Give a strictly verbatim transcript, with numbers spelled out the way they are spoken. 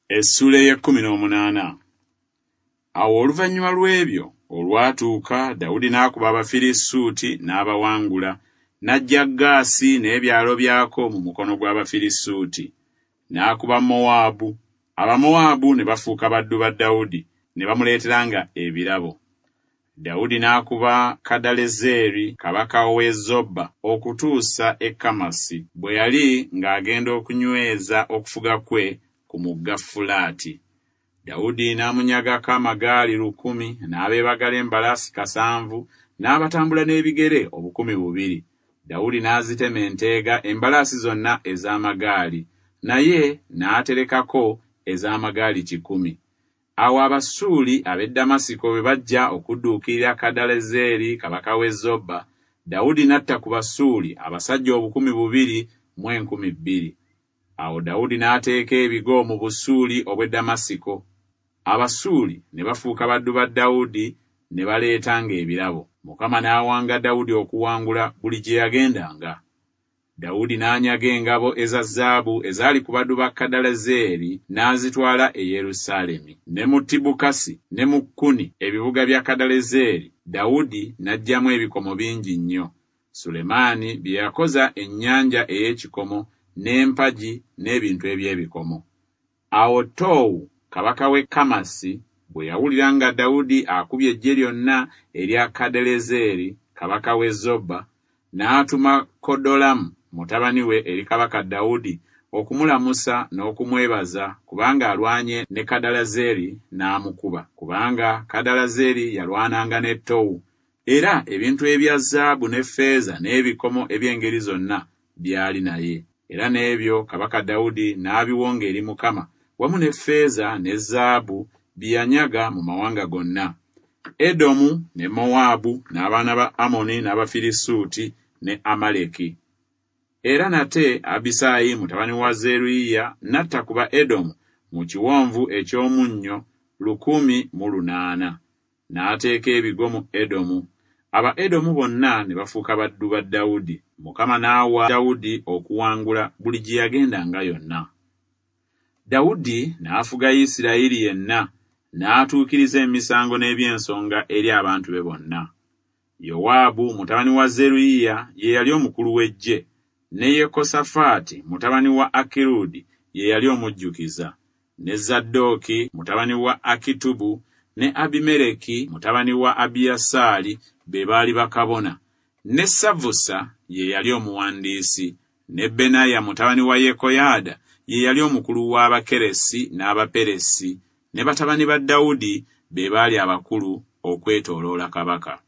Essula y'ekkumi n'omunaana. Awo oluvannyuma lw'ebyo olwatuuka Dawudi n'akuba Abafirisuuti n'abawangula, n'aggya Gaasi n'ebyalo byako mu mukono gw'Abafirisuuti. N'akuba Mowaabu. Abamowaabu ne bafuuka baddu ba Dawudi, ne bamuleeteranga ebirabo. Dawudi n'akuba Kadalezeri kabaka w'e Zoba okutuusa e Kamasi, bwe yali ng'agenda okunyweza okufuga kwe ku mugga Fulaati. Dawudi n'amunyagako amagaali lukumi, n'abeebagala embalaasi kasanvu, n'abatambula n'ebigere obukumi bubiri. Dawudi n'azitema enteega embalaasi zonna ez'amagaali, naye n'aterekako ez'amagaali kikumi. Awo Abasuuli ab'e Damasiko bwe bajja okudduukirira Kadalezeri kabaka w'e Zoba, Dawudi n'atta ku Basuuli abasajja obukumi bubiri mu enkumi bbiri. Awo Dawudi n'ateeka ebigo mu Busuuli obw'e Damasiko. Abasuuli ne bafuuka baddu ba Dawudi ne baleetanga ebirabo. Mukama n'awanga Dawudi okuwangula buli gye yagendanga. Dawudi n'anyaga engabo eza zaabu ezaali ku baddu ba Kadalezeri n'azitwala e Yerusaalemi. Ne mu Tibukasi ne mu Kuni, ebibuga bya Kadalezeri, Dawudi n'aggyamu ebikomo bingi nnyo. Sulemaani bye yakoza ennyanja ey'ekikomo, n'empagi n'ebintu eby'ebikomo. Awo Toowu kabaka w'e Kamasi bwe yawulira nga Dawudi akubye eggye lyonna erya Kadalezeri kabaka w'e Zoba, n'atuma Kodolamu mutabani we eri kabaka Dawudi okumulamusa n'okumwebaza kubanga alwanye ne Kadalezeri n'amukuba, kubanga Kadalezeri yalwananga ne Toowu, era ebintu ebya zaabu ne ffeeza n'ebikomo eby'engeri zonna byali naye. Era n'ebyo kabaka Dawudi n'abiwonga eri Mukama, wamu ne ffeeza ne zaabu byanyaga mu mawanga gonna. Edomu ne Mowaabu n'abaana ba Amoni n'Abafirisuuti ne Amaleki. Era nate Abisaayi mutabani wa Zeruyiya n'atta ku ba Edomu mu kiwonvu eky'omunnyo lukumi mu lunaana. N'ateeka ebigo mu Edomu. Aba Edomu bonna ne bafuuka baddu ba Dawudi. Mukama n'awa Dawudi okuwangula buli gye yagendanga yonna. Dawudi n'afuga Isirayiri yenna, n'atuukiriza emisango n'ebyensonga eri abantu be bonna. Yowaabu mutabani wa Zeruyiya ye yali omukulu w'eggye, ne Yekosafaati mutabani wa Akirudi ye yali omujjukiza, ne Zadooki mutabani wa Akitubu, ne Abimereki mutabani wa Abiyasaali be baali bakabona, ne Savusa ye yali omuwandiisi, ne Benaya mutabani wa Yekoyaada ye yali omukulu w'Abakeresi n'Abaperesi, ne batabani ba Dawudi be baali abakulu okwetooloola kabaka.